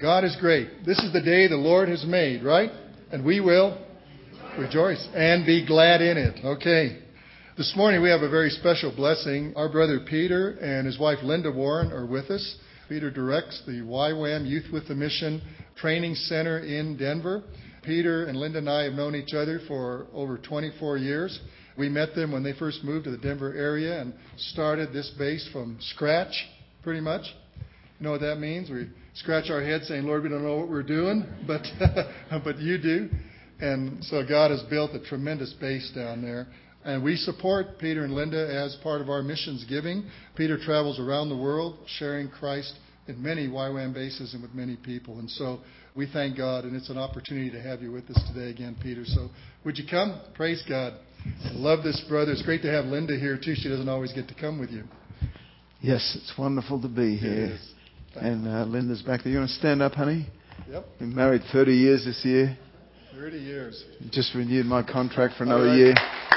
God is great. This is the day the Lord has made, right? And we will rejoice and be glad in it. Okay. This morning we have a very special blessing. Our brother Peter and his wife Linda Warren are with us. Peter directs the YWAM Youth with a Mission Training Center in Denver. Peter and Linda and I have known each other for over 24 years. We met them when they first moved to the Denver area and started this base from scratch, pretty much. You know what that means? We scratch our heads saying, Lord, we don't know what we're doing, but you do. And so God has built a tremendous base down there. And we support Peter and Linda as part of our missions giving. Peter travels around the world sharing Christ in many YWAM bases and with many people. And so we thank God, and it's an opportunity to have you with us today again, Peter. So would you come? Praise God. I love this brother. It's great to have Linda here, too. She doesn't always get to come with you. Yes, it's wonderful to be here. And Linda's back there. You want to stand up, honey? Yep. Been married 30 years this year. 30 years. Just renewed my contract for another year.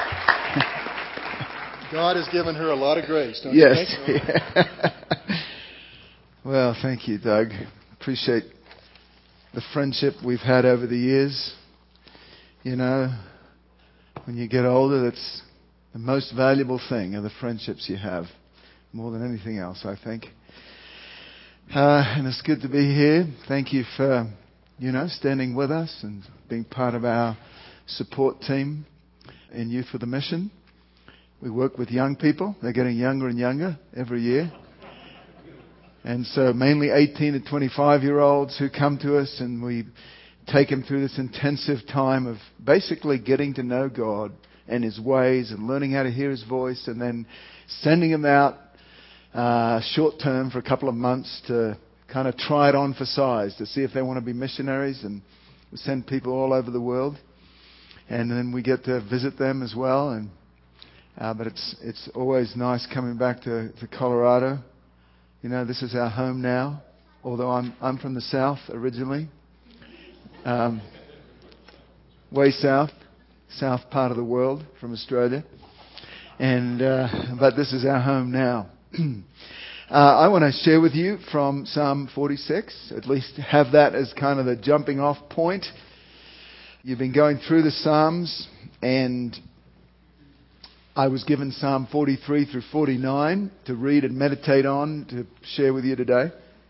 God has given her a lot of grace, don't you think? Yes. Well, thank you, Doug. Appreciate the friendship we've had over the years. You know, when you get older, that's the most valuable thing are the friendships you have, more than anything else, I think. And it's good to be here. Thank you for, standing with us and being part of our support team in Youth with a Mission. We work with young people. They're getting younger and younger every year. And so mainly 18 to 25-year-olds who come to us, and we take them through this intensive time of basically getting to know God and His ways and learning how to hear His voice, and then sending them out short term for a couple of months to kind of try it on for size to see if they want to be missionaries. And we send people all over the world, and then we get to visit them as well. And but it's always nice coming back to Colorado. This is our home now, although I'm from the south originally, way south part of the world from Australia, and but this is our home now. I want to share with you from Psalm 46, at least have that as kind of the jumping off point. You've been going through the Psalms, and I was given Psalm 43 through 49 to read and meditate on, to share with you today.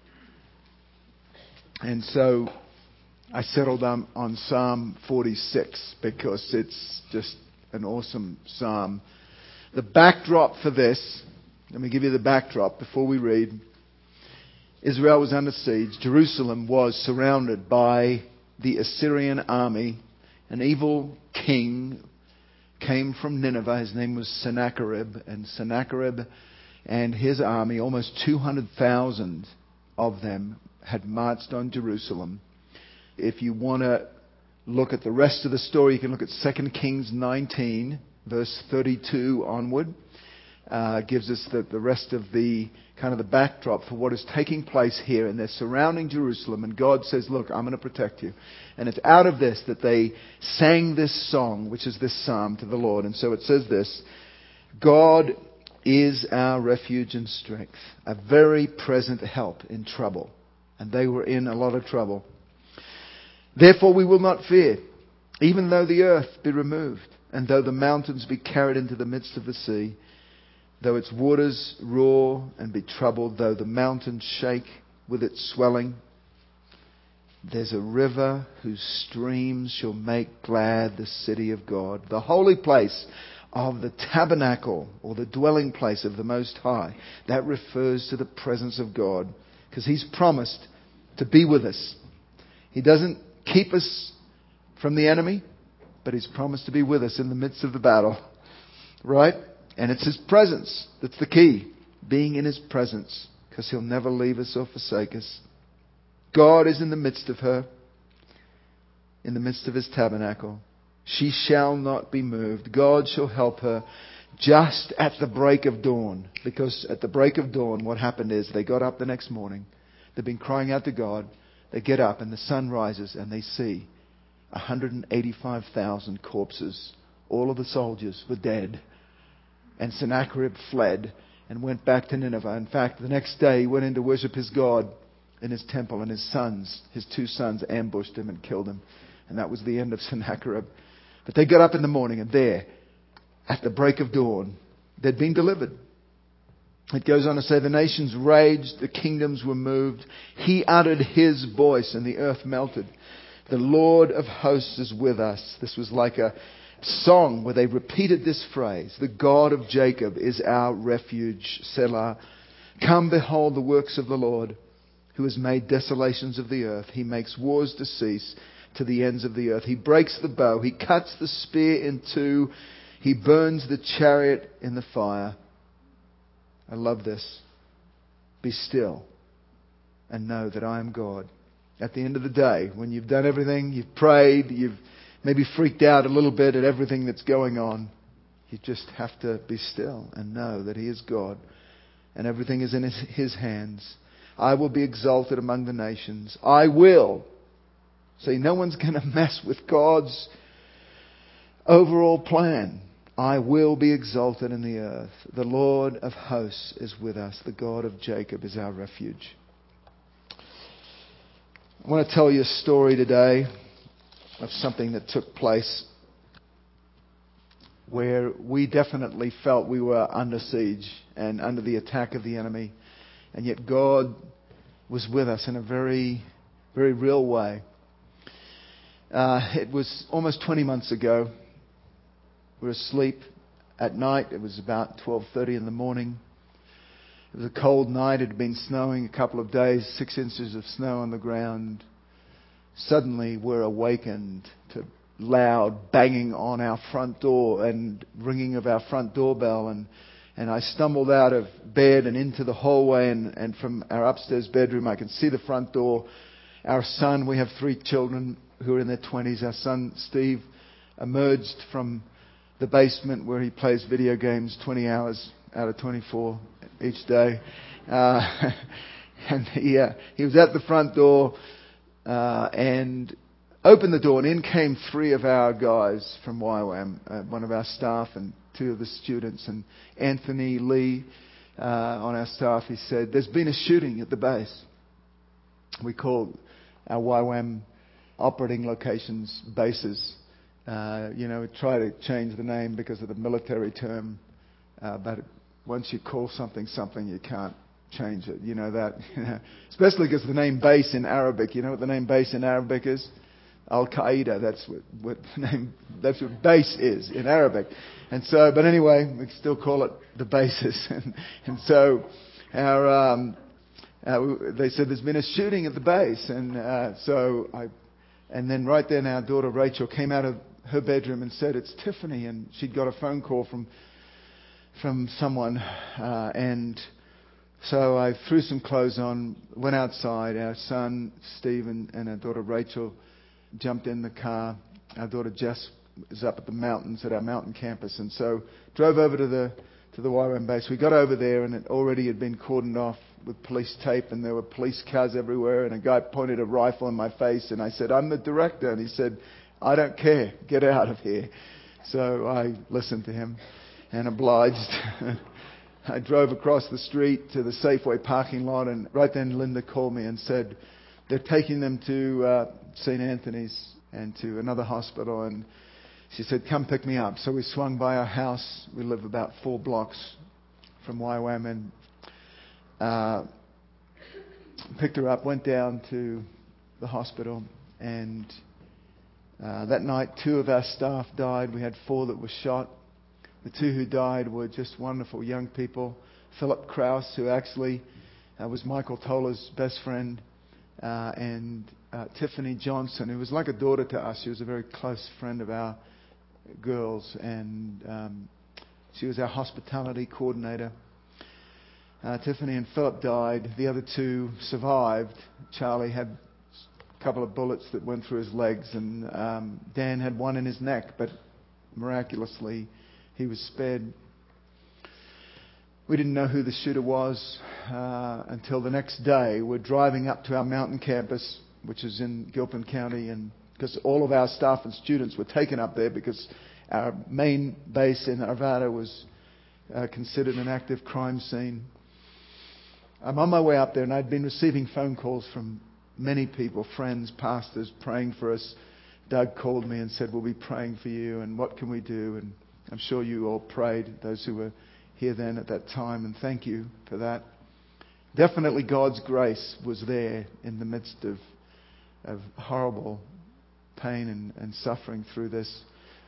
And so I settled on Psalm 46 because it's just an awesome psalm. The backdrop for this, let me give you the backdrop before we read. Israel was under siege. Jerusalem was surrounded by the Assyrian army. An evil king came from Nineveh. His name was Sennacherib. And Sennacherib and his army, almost 200,000 of them, had marched on Jerusalem. If you want to look at the rest of the story, you can look at 2 Kings 19, verse 32 onward. Gives us the rest of the kind of the backdrop for what is taking place here. And they're surrounding Jerusalem, and God says, look, I'm going to protect you. And it's out of this that they sang this song, which is this psalm, to the Lord. And so it says this: God is our refuge and strength, a very present help in trouble. And they were in a lot of trouble. Therefore we will not fear, even though the earth be removed, and though the mountains be carried into the midst of the sea, though its waters roar and be troubled, though the mountains shake with its swelling. There's a river whose streams shall make glad the city of God, the holy place of the tabernacle, or the dwelling place of the Most High. That refers to the presence of God, because He's promised to be with us. He doesn't keep us from the enemy, but He's promised to be with us in the midst of the battle. Right? And it's His presence that's the key. Being in His presence, because He'll never leave us or forsake us. God is in the midst of her, in the midst of His tabernacle. She shall not be moved. God shall help her just at the break of dawn. Because at the break of dawn, what happened is they got up the next morning. They've been crying out to God. They get up and the sun rises and they see 185,000 corpses. All of the soldiers were dead. And Sennacherib fled and went back to Nineveh. In fact, the next day he went in to worship his God in his temple, and his 2 sons, ambushed him and killed him. And that was the end of Sennacherib. But they got up in the morning, and there, at the break of dawn, they'd been delivered. It goes on to say, the nations raged, the kingdoms were moved. He uttered his voice, and the earth melted. The Lord of hosts is with us. This was like a song where they repeated this phrase. The God of Jacob is our refuge, Selah. Come behold the works of the Lord, who has made desolations of the earth. He makes wars to cease to the ends of the earth. He breaks the bow. He cuts the spear in two. He burns the chariot in the fire. I love this. Be still and know that I am God. At the end of the day, when you've done everything, you've prayed, you've maybe freaked out a little bit at everything that's going on, you just have to be still and know that He is God and everything is in His hands. I will be exalted among the nations. I will. See, no one's going to mess with God's overall plan. I will be exalted in the earth. The Lord of hosts is with us. The God of Jacob is our refuge. I want to tell you a story today of something that took place where we definitely felt we were under siege and under the attack of the enemy. And yet God was with us in a very, very real way. It was almost 20 months ago. We were asleep at night. It was about 12:30 in the morning. It was a cold night. It had been snowing a couple of days, 6 inches of snow on the ground. Suddenly we're awakened to loud banging on our front door and ringing of our front doorbell. And I stumbled out of bed and into the hallway, and from our upstairs bedroom I could see the front door. Our son, we have 3 children who are in their 20s. Our son Steve emerged from the basement where he plays video games 20 hours out of 24 each day. And he was at the front door and opened the door, and in came 3 of our guys from YWAM, one of our staff and 2 of the students, and Anthony Lee on our staff. He said, there's been a shooting at the base. We call our YWAM operating locations bases. We try to change the name because of the military term, but once you call something, you can't change it. You know that, especially because the name base in Arabic. You know what the name base in Arabic is? Al Qaeda. That's what the name. That's what base is in Arabic. And so, but anyway, we still call it the bases. and so, they said there's been a shooting at the base, and then right then our daughter Rachel came out of her bedroom and said, it's Tiffany, and she'd got a phone call from someone, and so I threw some clothes on, went outside. Our son Steve and our daughter Rachel jumped in the car. Our daughter Jess is up at the mountains at our mountain campus, and so drove over to the YWAM base. We got over there, and it already had been cordoned off with police tape, and there were police cars everywhere, and a guy pointed a rifle in my face, and I said, I'm the director, and he said, I don't care, get out of here. So I listened to him and obliged. I drove across the street to the Safeway parking lot, and right then Linda called me and said they're taking them to St. Anthony's and to another hospital, and she said, come pick me up. So we swung by our house. We live about 4 blocks from YWAM, and picked her up, went down to the hospital, and that night 2 of our staff died. We had 4 that were shot. The 2 who died were just wonderful young people. Philip Krause, who actually was Michael Toller's best friend, and Tiffany Johnson, who was like a daughter to us. She was a very close friend of our girls, and she was our hospitality coordinator. Tiffany and Philip died. The other 2 survived. Charlie had a couple of bullets that went through his legs, and Dan had one in his neck, but miraculously he was spared. We didn't know who the shooter was until the next day. We're driving up to our mountain campus, which is in Gilpin County, and because all of our staff and students were taken up there because our main base in Arvada was considered an active crime scene. I'm on my way up there, and I'd been receiving phone calls from many people, friends, pastors, praying for us. Doug called me and said, we'll be praying for you, and what can we do? And I'm sure you all prayed, those who were here then at that time, and thank you for that. Definitely God's grace was there in the midst of horrible pain and suffering through this.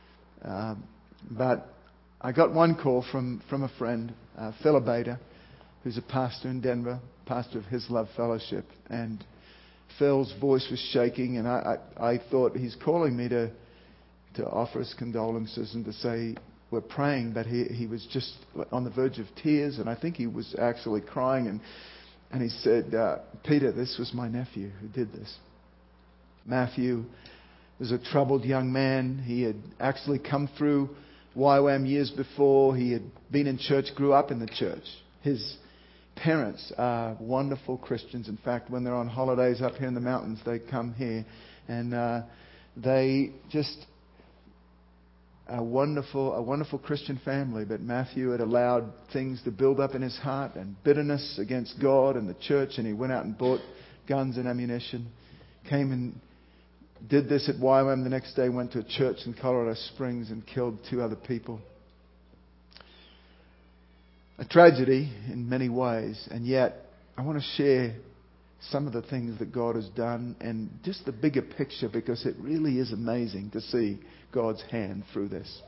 But I got one call from a friend, Phil Abada, who's a pastor in Denver, pastor of His Love Fellowship. And Phil's voice was shaking, and I thought he's calling me to offer his condolences and to say we're praying, but he was just on the verge of tears, and I think he was actually crying. And he said, Peter, this was my nephew who did this. Matthew was a troubled young man. He had actually come through YWAM years before. He had been in church, grew up in the church. His parents are wonderful Christians. In fact, when they're on holidays up here in the mountains, they come here. And they just a wonderful Christian family. But Matthew had allowed things to build up in his heart and bitterness against God and the church. And he went out and bought guns and ammunition. Came and did this at YWAM. The next day went to a church in Colorado Springs and killed 2 other people. A tragedy in many ways, and yet I want to share some of the things that God has done and just the bigger picture, because it really is amazing to see God's hand through this.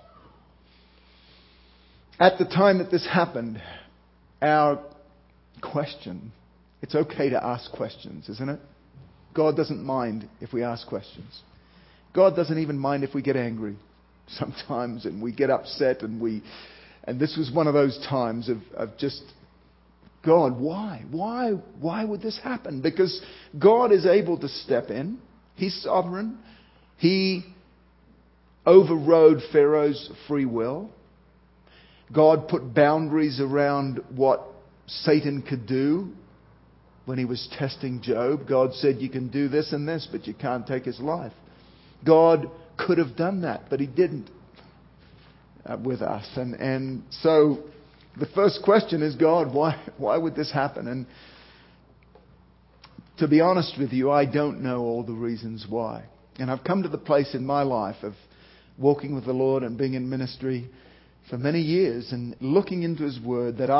At the time that this happened, our question, it's okay to ask questions, isn't it? God doesn't mind if we ask questions. God doesn't even mind if we get angry sometimes and we get upset and this was one of those times of just, God, why? Why would this happen? Because God is able to step in. He's sovereign. He overrode Pharaoh's free will. God put boundaries around what Satan could do when he was testing Job. God said, you can do this and this, but you can't take his life. God could have done that, but He didn't with us. And so the first question is, God, why would this happen? And to be honest with you, I don't know all the reasons why. And I've come to the place in my life of walking with the Lord and being in ministry for many years and looking into His Word that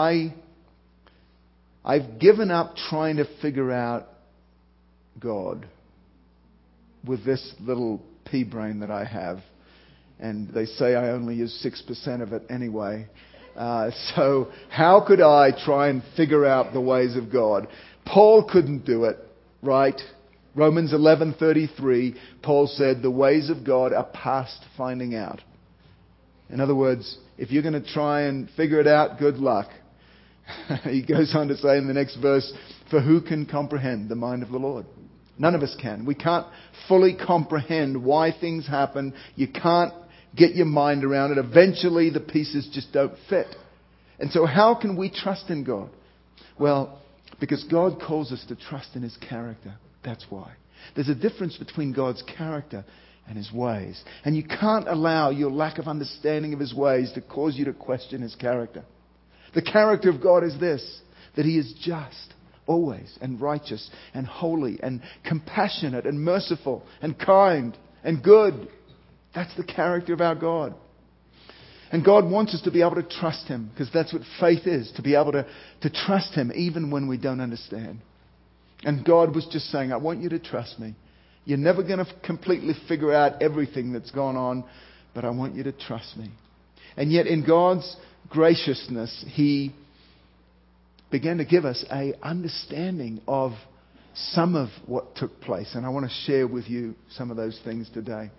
I've given up trying to figure out God with this little pea brain that I have. And they say I only use 6% of it anyway. So how could I try and figure out the ways of God? Paul couldn't do it, right? Romans 11:33, Paul said, the ways of God are past finding out. In other words, if you're going to try and figure it out, good luck. He goes on to say in the next verse, for who can comprehend the mind of the Lord? None of us can. We can't fully comprehend why things happen. You can't get your mind around it. Eventually the pieces just don't fit. And so how can we trust in God? Well, because God calls us to trust in His character. That's why. There's a difference between God's character and His ways. And you can't allow your lack of understanding of His ways to cause you to question His character. The character of God is this, that He is just, always, and righteous, and holy, and compassionate, and merciful, and kind, and good. That's the character of our God. And God wants us to be able to trust Him, because that's what faith is, to be able to trust Him even when we don't understand. And God was just saying, I want you to trust me. You're never going to completely figure out everything that's gone on, but I want you to trust me. And yet in God's graciousness, He began to give us an understanding of some of what took place. And I want to share with you some of those things today.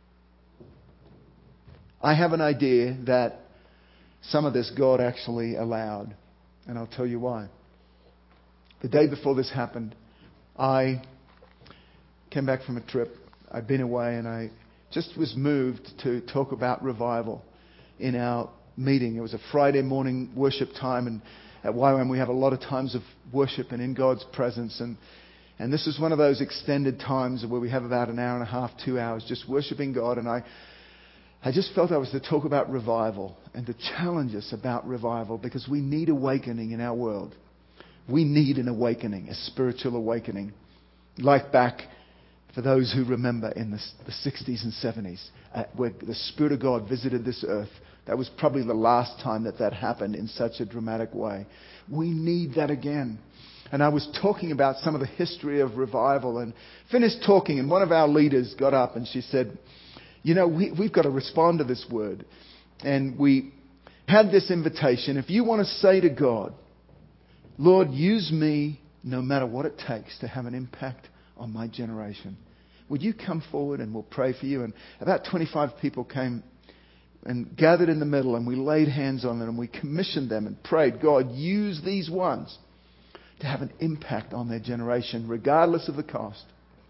I have an idea that some of this God actually allowed. And I'll tell you why. The day before this happened, I came back from a trip. I'd been away and I just was moved to talk about revival in our meeting. It was a Friday morning worship time, and at YWAM we have a lot of times of worship and in God's presence. And this is one of those extended times where we have about an hour and a half, 2 hours just worshiping God. And I just felt I was to talk about revival and to challenge us about revival, because we need awakening in our world. We need an awakening, a spiritual awakening. Like back, for those who remember, in the 60s and 70s, where the Spirit of God visited this earth. That was probably the last time that happened in such a dramatic way. We need that again. And I was talking about some of the history of revival and finished talking, and one of our leaders got up and she said, we've got to respond to this word. And we had this invitation. If you want to say to God, Lord, use me no matter what it takes to have an impact on my generation, would you come forward and we'll pray for you? And about 25 people came and gathered in the middle, and we laid hands on them and we commissioned them and prayed, God, use these ones to have an impact on their generation, regardless of the cost.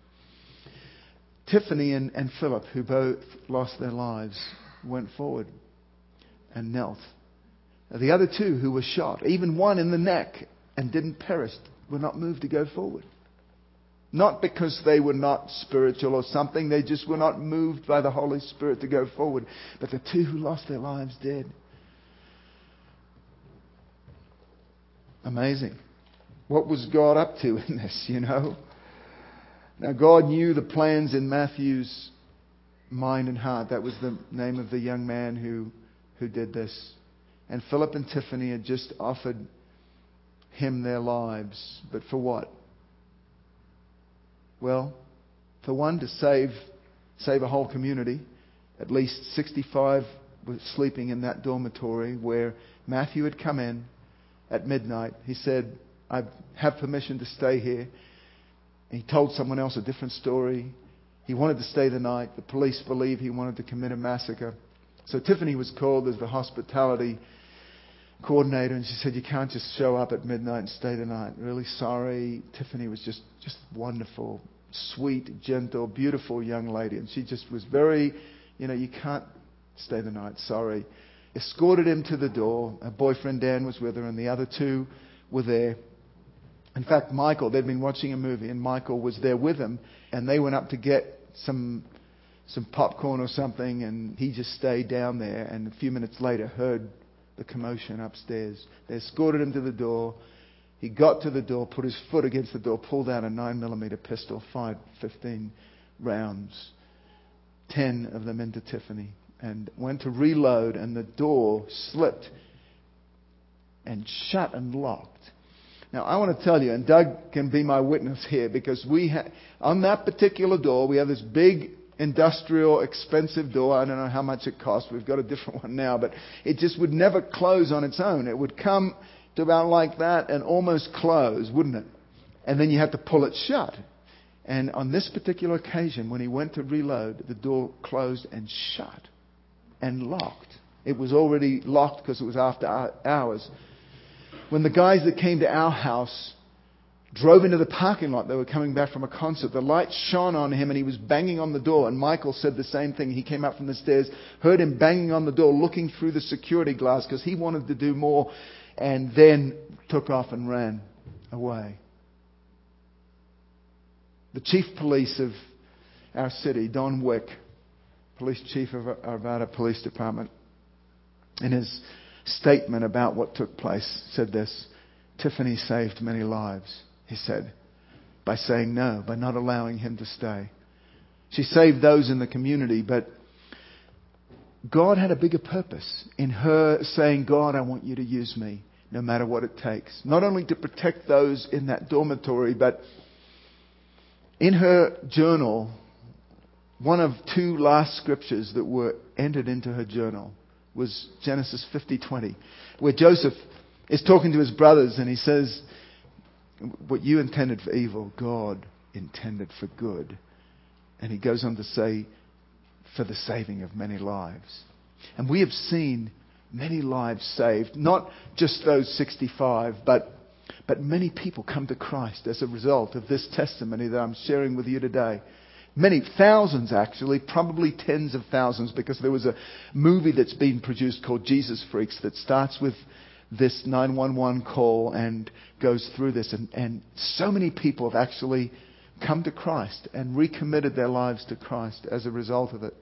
Tiffany and Philip, who both lost their lives, went forward and knelt. The other two who were shot, even one in the neck and didn't perish, were not moved to go forward. Not because they were not spiritual or something, they just were not moved by the Holy Spirit to go forward. But the two who lost their lives did. Amazing. What was God up to in this, Now, God knew the plans in Matthew's mind and heart. That was the name of the young man who did this. And Philip and Tiffany had just offered him their lives. But for what? Well, for one, to save a whole community. At least 65 were sleeping in that dormitory where Matthew had come in at midnight. He said, I have permission to stay here. And he told someone else a different story. He wanted to stay the night. The police believe he wanted to commit a massacre. So Tiffany was called as the hospitality coordinator, and she said, you can't just show up at midnight and stay the night. Really sorry. Tiffany was just wonderful, sweet, gentle, beautiful young lady. And she just was very, you can't stay the night. Sorry. Escorted him to the door. Her boyfriend Dan was with her, and the other two were there. In fact, Michael, they'd been watching a movie, and Michael was there with them, and they went up to get some popcorn or something, and he just stayed down there, and a few minutes later heard the commotion upstairs. They escorted him to the door. He got to the door, put his foot against the door, pulled out a 9mm pistol, fired 15 rounds, 10 of them into Tiffany, and went to reload, and the door slipped and shut and locked. Now, I want to tell you, and Doug can be my witness here, because on that particular door, we have this big industrial, expensive door. I don't know how much it cost. We've got a different one now, but it just would never close on its own. It would come to about like that and almost close, wouldn't it? And then you have to pull it shut. And on this particular occasion, when he went to reload, the door closed and shut and locked. It was already locked because it was after hours. When the guys that came to our house drove into the parking lot, they were coming back from a concert, the light shone on him and he was banging on the door. And Michael said the same thing. He came up from the stairs, heard him banging on the door, looking through the security glass because he wanted to do more, and then took off and ran away. The chief police of our city, Don Wick, police chief of Arvada Police Department, in his statement about what took place, said this: Tiffany saved many lives, he said, by saying no, by not allowing him to stay. She saved those in the community, but God had a bigger purpose in her saying, God, I want you to use me no matter what it takes. Not only to protect those in that dormitory, but in her journal, one of two last scriptures that were entered into her journal was Genesis 50:20, where Joseph is talking to his brothers and he says, what you intended for evil, God intended for good. And he goes on to say, for the saving of many lives. And we have seen many lives saved, not just those 65, but many people come to Christ as a result of this testimony that I'm sharing with you today. Many, thousands actually, probably tens of thousands, because there was a movie that's been produced called Jesus Freaks that starts with this 911 call and goes through this. And so many people have actually come to Christ and recommitted their lives to Christ as a result of it.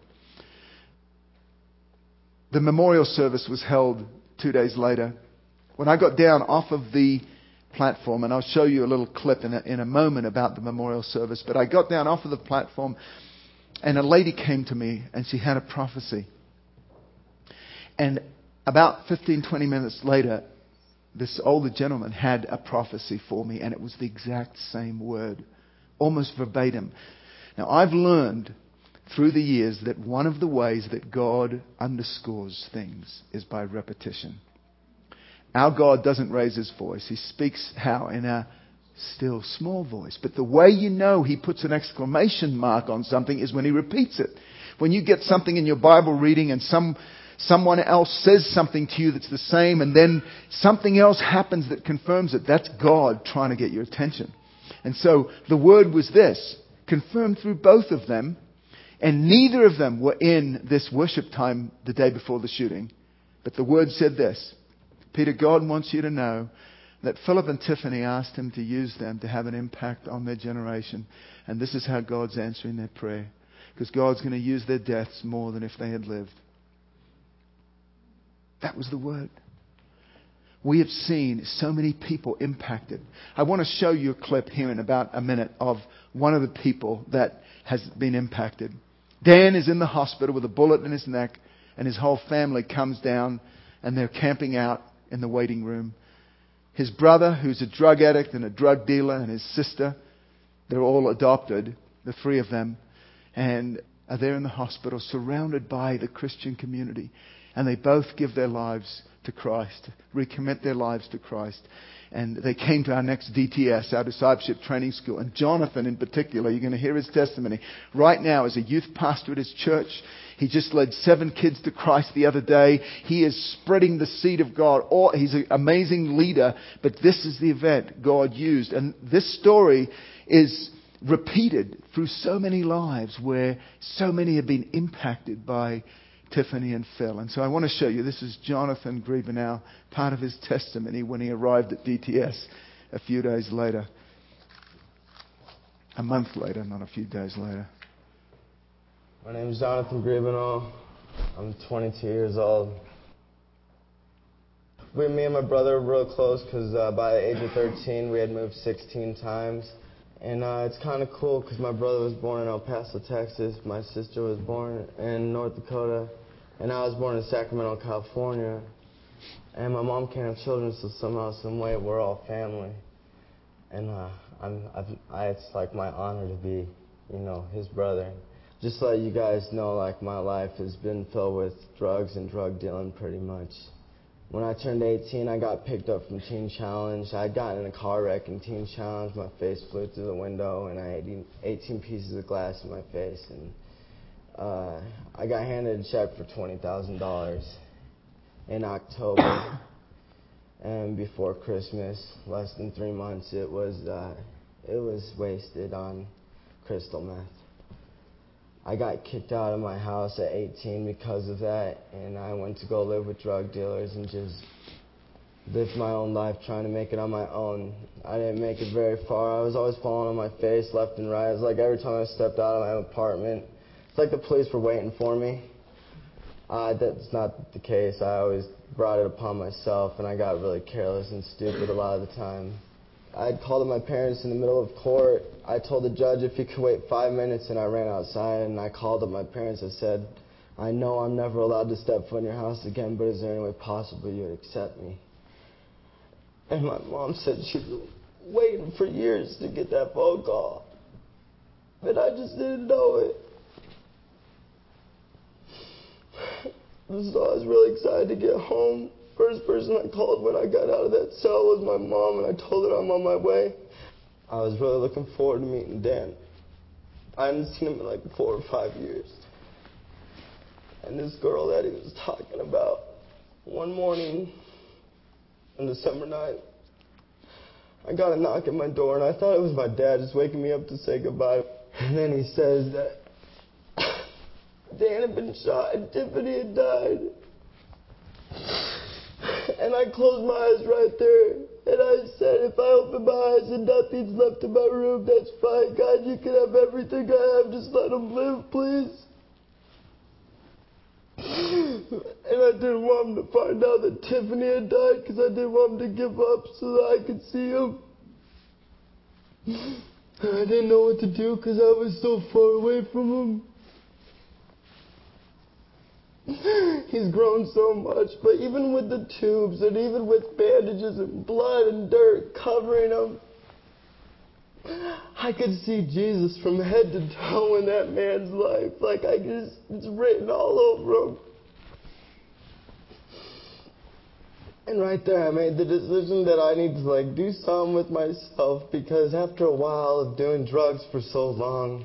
The memorial service was held 2 days later. When I got down off of the platform, and I'll show you a little clip in a moment about the memorial service. But I got down off of the platform, and a lady came to me, and she had a prophecy. And about 15, 20 minutes later, this older gentleman had a prophecy for me, and it was the exact same word, almost verbatim. Now, I've learned through the years that one of the ways that God underscores things is by repetition. Our God doesn't raise His voice. He speaks how? In a still small voice. But the way you know He puts an exclamation mark on something is when He repeats it. When you get something in your Bible reading and someone else says something to you that's the same, and then something else happens that confirms it, that's God trying to get your attention. And so the word was this, confirmed through both of them, and neither of them were in this worship time the day before the shooting. But the word said this, Peter, God wants you to know that Philip and Tiffany asked Him to use them to have an impact on their generation. And this is how God's answering their prayer. Because God's going to use their deaths more than if they had lived. That was the word. We have seen so many people impacted. I want to show you a clip here in about a minute of one of the people that has been impacted. Dan is in the hospital with a bullet in his neck, and his whole family comes down, and they're camping out in the waiting room. His brother, who's a drug addict and a drug dealer, and his sister, they're all adopted, the three of them, and are there in the hospital surrounded by the Christian community. And they both give their lives to Christ, recommit their lives to Christ. And they came to our next DTS, our discipleship training school. And Jonathan in particular, you're going to hear his testimony. Right now, as a youth pastor at his church, he just led 7 kids to Christ the other day. He is spreading the seed of God. He's an amazing leader. But this is the event God used. And this story is repeated through so many lives where so many have been impacted by Tiffany and Phil. And so I want to show you, this is Jonathan Griebenow, part of his testimony when he arrived at DTS a few days later. A month later, not a few days later. My name is Jonathan Griebenow. I'm 22 years old. Me and my brother are real close because by the age of 13 we had moved 16 times. And it's kind of cool because my brother was born in El Paso, Texas. My sister was born in North Dakota. And I was born in Sacramento, California. And my mom can't have children, so somehow, some way, we're all family. And it's like my honor to be, his brother. Just to let you guys know, like, my life has been filled with drugs and drug dealing pretty much. When I turned 18, I got picked up from Teen Challenge. I had gotten in a car wreck in Teen Challenge. My face flew through the window, and I had 18 pieces of glass in my face. And I got handed a check for $20,000 in October. And before Christmas, less than 3 months, it was wasted on crystal meth. I got kicked out of my house at 18 because of that, and I went to go live with drug dealers and just live my own life trying to make it on my own. I didn't make it very far. I was always falling on my face left and right. It was like every time I stepped out of my apartment, it's like the police were waiting for me. That's not the case. I always brought it upon myself, and I got really careless and stupid a lot of the time. I had called my parents in the middle of court. I told the judge if he could wait 5 minutes, and I ran outside, and I called up my parents. I said, I know I'm never allowed to step foot in your house again, but is there any way possible you would accept me? And my mom said she'd been waiting for years to get that phone call, but I just didn't know it. So I was really excited to get home. First person I called when I got out of that cell was my mom, and I told her I'm on my way. I was really looking forward to meeting Dan. I hadn't seen him in like 4 or 5 years. And this girl that he was talking about, one morning on December 9th, I got a knock at my door, and I thought it was my dad just waking me up to say goodbye. And then he says that Dan had been shot and Tiffany had died. And I closed my eyes right there, and I said, if I open my eyes and nothing's left in my room, that's fine. God, you can have everything I have. Just let them live, please. And I didn't want him to find out that Tiffany had died because I didn't want him to give up so that I could see him. I didn't know what to do because I was so far away from him. He's grown so much, but even with the tubes and even with bandages and blood and dirt covering him, I could see Jesus from head to toe in that man's life. Like it's written all over him. And right there I made the decision that I need to do something with myself, because after a while of doing drugs for so long,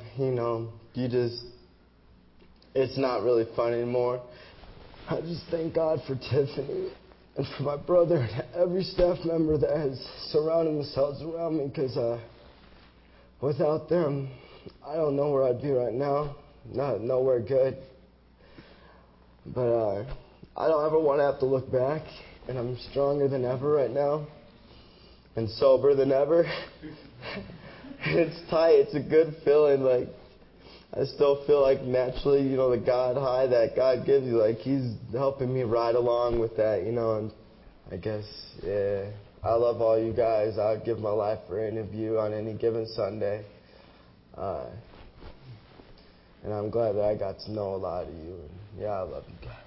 it's not really fun anymore. I just thank God for Tiffany and for my brother and every staff member that has surrounded themselves around me, because without them, I don't know where I'd be right now. Nowhere good. But I don't ever want to have to look back, and I'm stronger than ever right now and sober than ever. And it's tight. It's a good feeling. I still feel like naturally, the God high that God gives you, He's helping me ride along with that, and I guess, yeah, I love all you guys. I'd give my life for any of you on any given Sunday. And I'm glad that I got to know a lot of you. And yeah, I love you guys.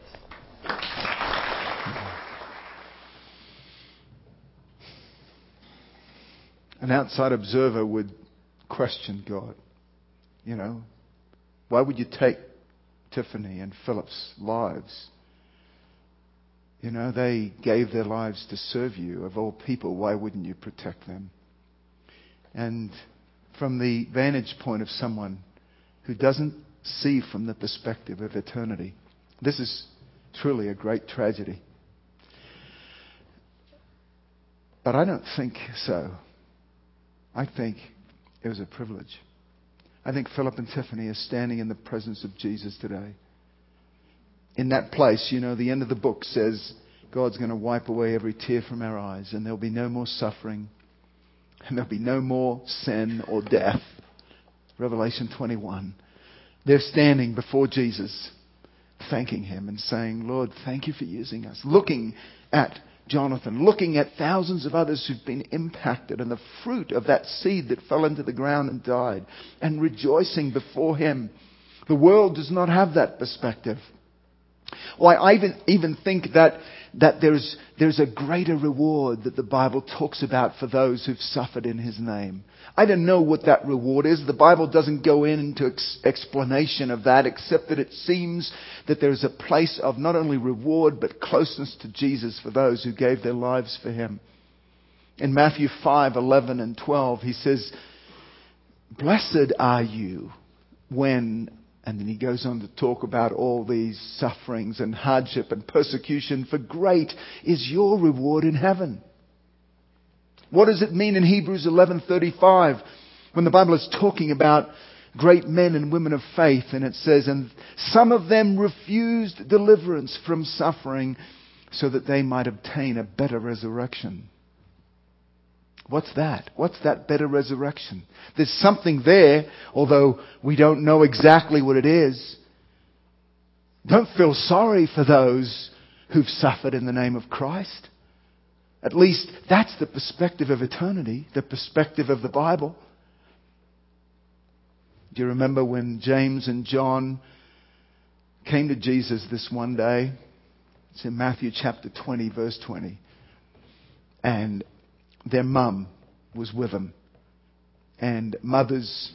An outside observer would question God. Why would you take Tiffany and Philip's lives? They gave their lives to serve you. Of all people, why wouldn't you protect them? And from the vantage point of someone who doesn't see from the perspective of eternity, this is truly a great tragedy. But I don't think so. I think it was a privilege. I think Philip and Tiffany are standing in the presence of Jesus today. In that place, the end of the book says God's going to wipe away every tear from our eyes, and there'll be no more suffering, and there'll be no more sin or death. Revelation 21. They're standing before Jesus, thanking Him and saying, Lord, thank you for using us. Looking at Jonathan, looking at thousands of others who've been impacted and the fruit of that seed that fell into the ground and died, and rejoicing before Him. The world does not have that perspective. Well, I even think that there's a greater reward that the Bible talks about for those who've suffered in His name. I don't know what that reward is. The Bible doesn't go into explanation of that, except that it seems that there's a place of not only reward but closeness to Jesus for those who gave their lives for Him. In Matthew 5:11 and 12, He says, "Blessed are you when..." And then He goes on to talk about all these sufferings and hardship and persecution. "For great is your reward in heaven." What does it mean in Hebrews 11:35 when the Bible is talking about great men and women of faith? And it says, "And some of them refused deliverance from suffering so that they might obtain a better resurrection." What's that? What's that better resurrection? There's something there, although we don't know exactly what it is. Don't feel sorry for those who've suffered in the name of Christ. At least that's the perspective of eternity, the perspective of the Bible. Do you remember when James and John came to Jesus this one day? It's in Matthew chapter 20, verse 20. And their mum was with them. And mothers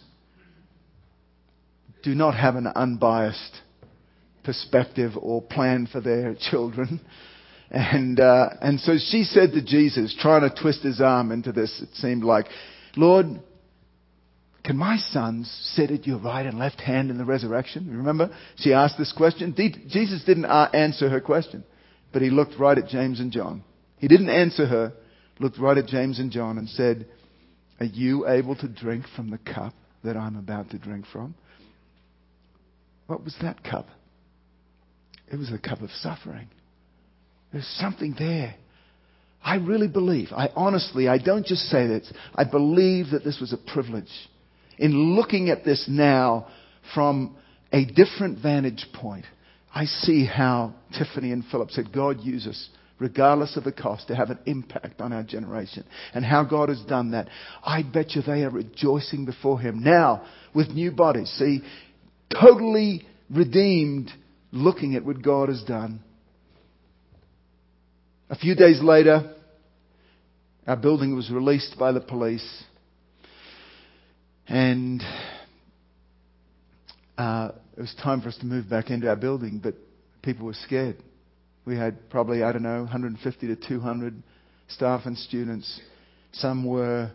do not have an unbiased perspective or plan for their children. And so she said to Jesus, trying to twist His arm into this, it seemed like, "Lord, can my sons sit at your right and left hand in the resurrection?" Remember? She asked this question. Jesus didn't answer her question, but He looked right at James and John. He didn't answer her, looked right at James and John and said, "Are you able to drink from the cup that I'm about to drink from?" What was that cup? It was a cup of suffering. There's something there. I really believe, I don't just say this, I believe that this was a privilege. In looking at this now from a different vantage point, I see how Tiffany and Philip said, God use us, regardless of the cost, to have an impact on our generation. And how God has done that. I bet you they are rejoicing before Him now with new bodies. See, totally redeemed, looking at what God has done. A few days later, our building was released by the police. And it was time for us to move back into our building, but people were scared. We had probably, 150 to 200 staff and students. Some were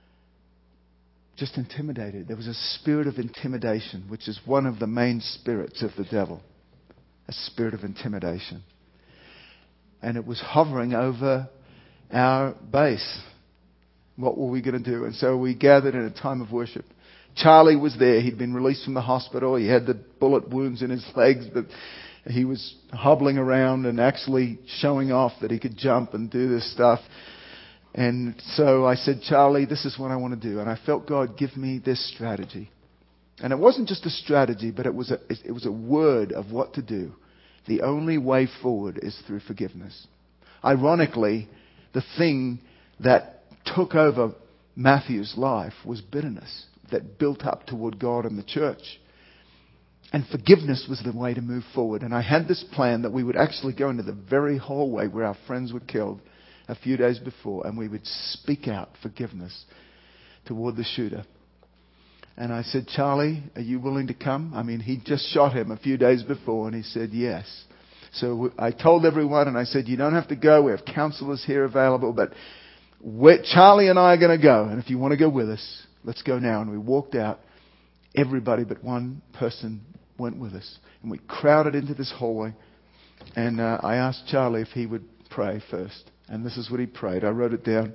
just intimidated. There was a spirit of intimidation, which is one of the main spirits of the devil. A spirit of intimidation. And it was hovering over our base. What were we going to do? And so we gathered in a time of worship. Charlie was there. He'd been released from the hospital. He had the bullet wounds in his legs, but he was hobbling around and actually showing off that he could jump and do this stuff. And so I said, Charlie, this is what I want to do. And I felt God give me this strategy. And it wasn't just a strategy, but it was a word of what to do. The only way forward is through forgiveness. Ironically, the thing that took over Matthew's life was bitterness that built up toward God and the church. And forgiveness was the way to move forward. And I had this plan that we would actually go into the very hallway where our friends were killed a few days before, and we would speak out forgiveness toward the shooter. And I said, Charlie, are you willing to come? I mean, he just shot him a few days before, and he said yes. So I told everyone, and I said, you don't have to go. We have counselors here available, but Charlie and I are going to go. And if you want to go with us, let's go now. And we walked out. Everybody but one person went with us. And we crowded into this hallway. And I asked Charlie if he would pray first. And this is what he prayed. I wrote it down.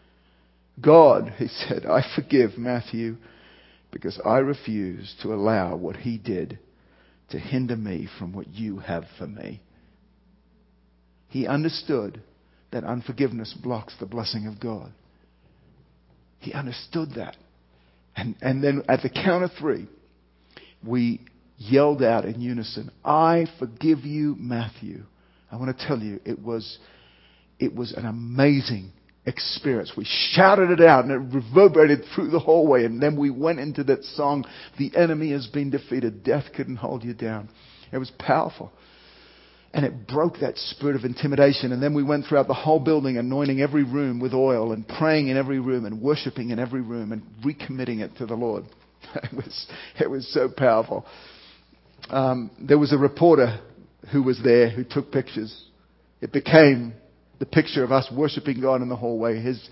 God, he said, I forgive Matthew because I refuse to allow what he did to hinder me from what you have for me. He understood that unforgiveness blocks the blessing of God. He understood that. And then at the count of 3, we yelled out in unison, I forgive you, Matthew. I want to tell you, it was an amazing experience. We shouted it out and it reverberated through the hallway. And then we went into that song, The Enemy Has Been Defeated. Death couldn't hold you down. It was powerful. And it broke that spirit of intimidation. And then we went throughout the whole building, anointing every room with oil and praying in every room and worshiping in every room and recommitting it to the Lord. It was so powerful. There was a reporter who was there who took pictures. It became the picture of us worshiping God in the hallway. His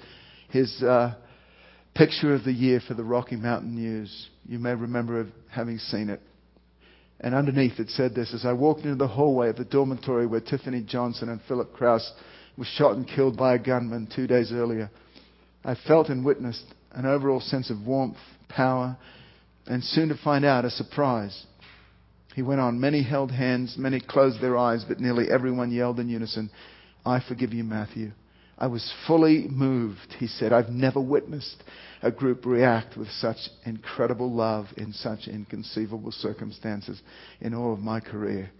picture of the year for the Rocky Mountain News. You may remember having seen it. And underneath it said this, as I walked into the hallway of the dormitory where Tiffany Johnson and Philip Krause were shot and killed by a gunman 2 days earlier, I felt and witnessed an overall sense of warmth, power, and soon to find out, a surprise. He went on, many held hands, many closed their eyes, but nearly everyone yelled in unison, I forgive you, Matthew. I was fully moved, he said. I've never witnessed a group react with such incredible love in such inconceivable circumstances in all of my career.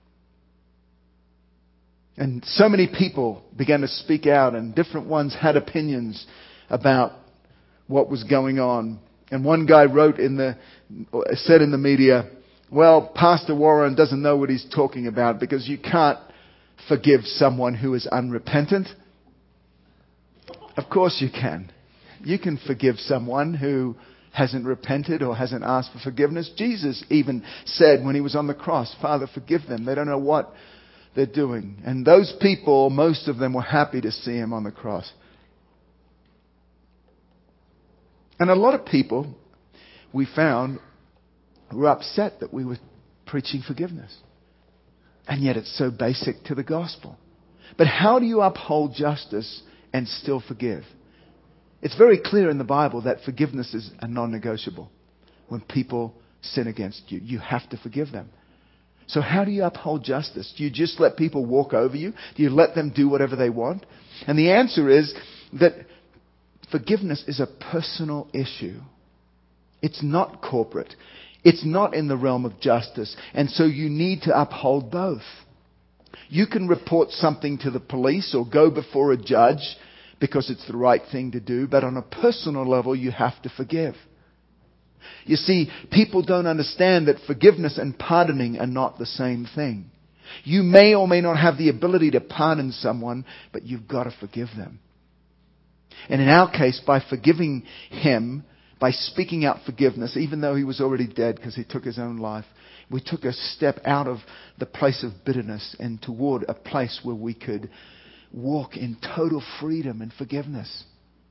And so many people began to speak out, and different ones had opinions about what was going on. And one guy said in the media, well, Pastor Warren doesn't know what he's talking about because you can't forgive someone who is unrepentant. Of course you can. You can forgive someone who hasn't repented or hasn't asked for forgiveness. Jesus even said when he was on the cross, Father, forgive them. They don't know what they're doing. And those people, most of them were happy to see him on the cross. And a lot of people, we found, were upset that we were preaching forgiveness. And yet it's so basic to the gospel. But how do you uphold justice and still forgive? It's very clear in the Bible that forgiveness is a non-negotiable. When people sin against you, you have to forgive them. So how do you uphold justice? Do you just let people walk over you? Do you let them do whatever they want? And the answer is that forgiveness is a personal issue. It's not corporate. It's not in the realm of justice. And so you need to uphold both. You can report something to the police or go before a judge because it's the right thing to do, but on a personal level, you have to forgive. You see, people don't understand that forgiveness and pardoning are not the same thing. You may or may not have the ability to pardon someone, but you've got to forgive them. And in our case, by forgiving him, by speaking out forgiveness, even though he was already dead because he took his own life, we took a step out of the place of bitterness and toward a place where we could walk in total freedom and forgiveness.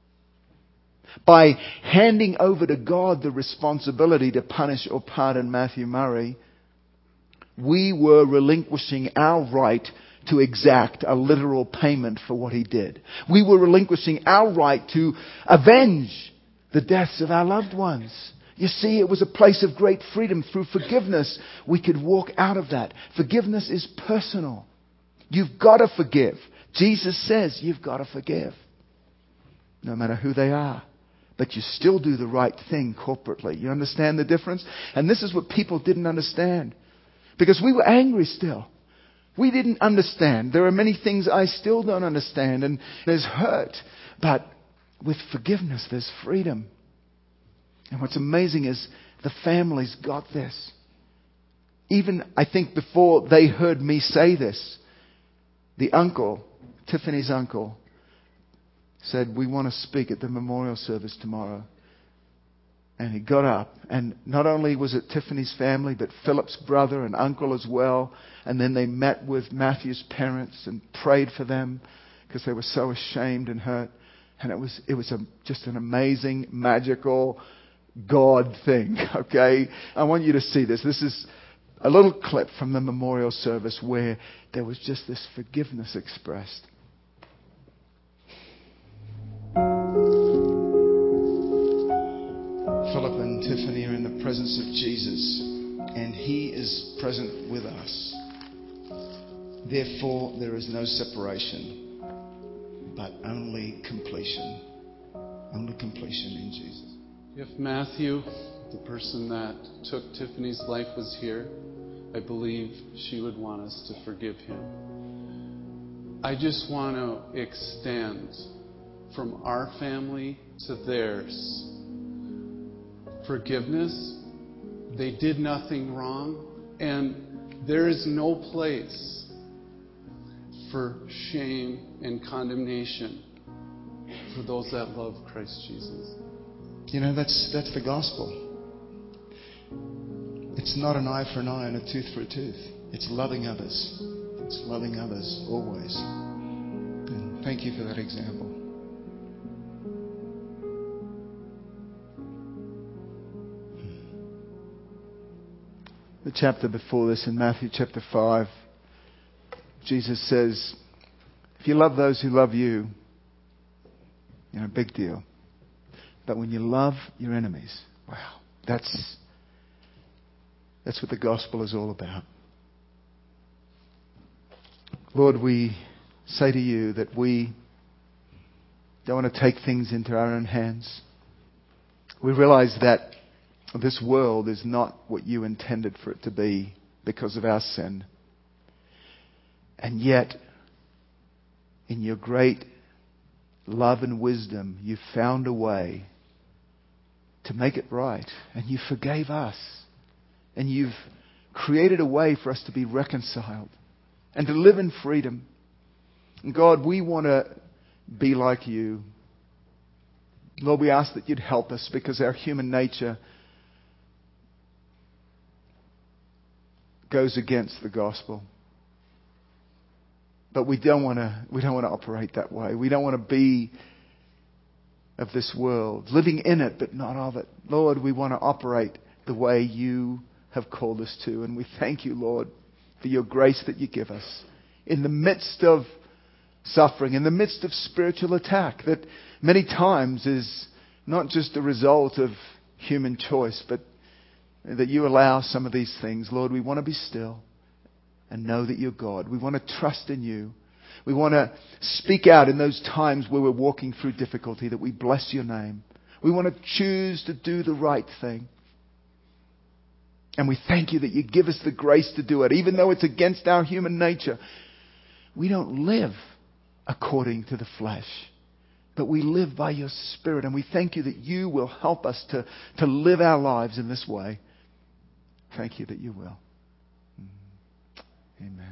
By handing over to God the responsibility to punish or pardon Matthew Murray, we were relinquishing our right to exact a literal payment for what he did. We were relinquishing our right to avenge the deaths of our loved ones. You see, it was a place of great freedom. Through forgiveness, we could walk out of that. Forgiveness is personal. You've got to forgive. Jesus says you've got to forgive, no matter who they are. But you still do the right thing corporately. You understand the difference? And this is what people didn't understand. Because we were angry still. We didn't understand. There are many things I still don't understand. And there's hurt. But with forgiveness, there's freedom. And what's amazing is the families got this. Even, I think, before they heard me say this, the uncle, Tiffany's uncle, said, we want to speak at the memorial service tomorrow. And he got up, and not only was it Tiffany's family, but Philip's brother and uncle as well. And then they met with Matthew's parents and prayed for them because they were so ashamed and hurt. And it was just an amazing, magical God thing, okay? I want you to see this. This is a little clip from the memorial service where there was just this forgiveness expressed. Philip and Tiffany are in the presence of Jesus, and He is present with us. Therefore, there is no separation, but only completion. Only completion in Jesus. If Matthew, the person that took Tiffany's life, was here, I believe she would want us to forgive him. I just want to extend from our family to theirs forgiveness. They did nothing wrong, and there is no place for shame and condemnation for those that love Christ Jesus. You know, that's the gospel. It's not an eye for an eye and a tooth for a tooth. It's loving others. It's loving others always. And thank you for that example. The chapter before this, in Matthew chapter 5, Jesus says, if you love those who love you, you know, big deal. But when you love your enemies, wow, that's what the gospel is all about. Lord, we say to you that we don't want to take things into our own hands. We realize that this world is not what you intended for it to be because of our sin. And yet, in your great love and wisdom, you found a way to make it right. And you forgave us. And you've created a way for us to be reconciled and to live in freedom. And God, we want to be like you. Lord, we ask that you'd help us because our human nature goes against the gospel. But we don't want to operate that way. We don't want to be of this world, living in it but not of it. Lord, we want to operate the way you have called us to. And we thank you, Lord, for your grace that you give us in the midst of suffering, in the midst of spiritual attack that many times is not just a result of human choice, but that you allow some of these things. Lord, we want to be still and know that you're God. We want to trust in you. We want to speak out in those times where we're walking through difficulty, that we bless your name. We want to choose to do the right thing. And we thank you that you give us the grace to do it, even though it's against our human nature. We don't live according to the flesh, but we live by your Spirit. And we thank you that you will help us to live our lives in this way. Thank you that you will. Amen.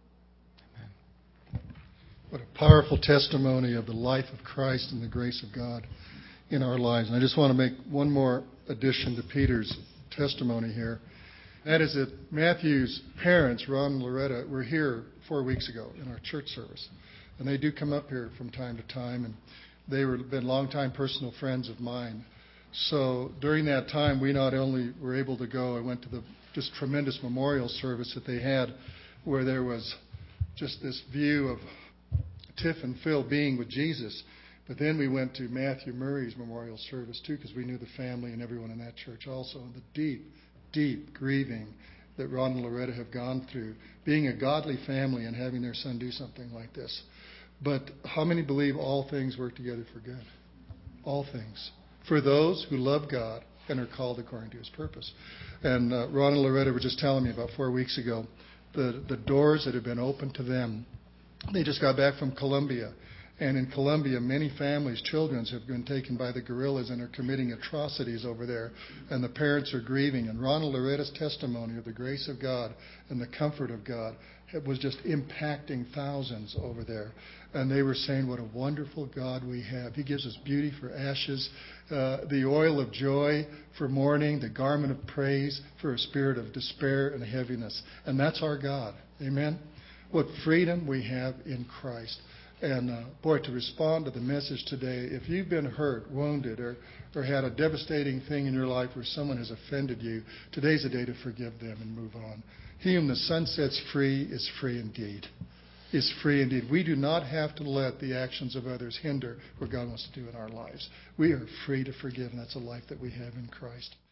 What a powerful testimony of the life of Christ and the grace of God in our lives. And I just want to make one more addition to Peter's testimony here. That is that Matthew's parents, Ron and Loretta, were here 4 weeks ago in our church service. And they do come up here from time to time, and they were been longtime personal friends of mine. So during that time, we not only were able to go, I went to the just tremendous memorial service that they had, where there was just this view of Tiff and Phil being with Jesus. But then we went to Matthew Murray's memorial service too, because we knew the family and everyone in that church also, and the deep, deep grieving that Ron and Loretta have gone through, being a godly family and having their son do something like this. But how many believe all things work together for good? All things. For those who love God and are called according to His purpose. And Ron and Loretta were just telling me about 4 weeks ago, the doors that have been opened to them. They just got back from Colombia. And in Colombia, many families, children have been taken by the guerrillas and are committing atrocities over there. And the parents are grieving. And Ron and Loretta's testimony of the grace of God and the comfort of God was just impacting thousands over there. And they were saying, what a wonderful God we have. He gives us beauty for ashes, the oil of joy for mourning, the garment of praise for a spirit of despair and heaviness. And that's our God. Amen? What freedom we have in Christ. And boy, to respond to the message today, if you've been hurt, wounded, or had a devastating thing in your life where someone has offended you, today's the day to forgive them and move on. He whom the Son sets free is free indeed. Is free indeed. We do not have to let the actions of others hinder what God wants to do in our lives. We are free to forgive, and that's a life that we have in Christ.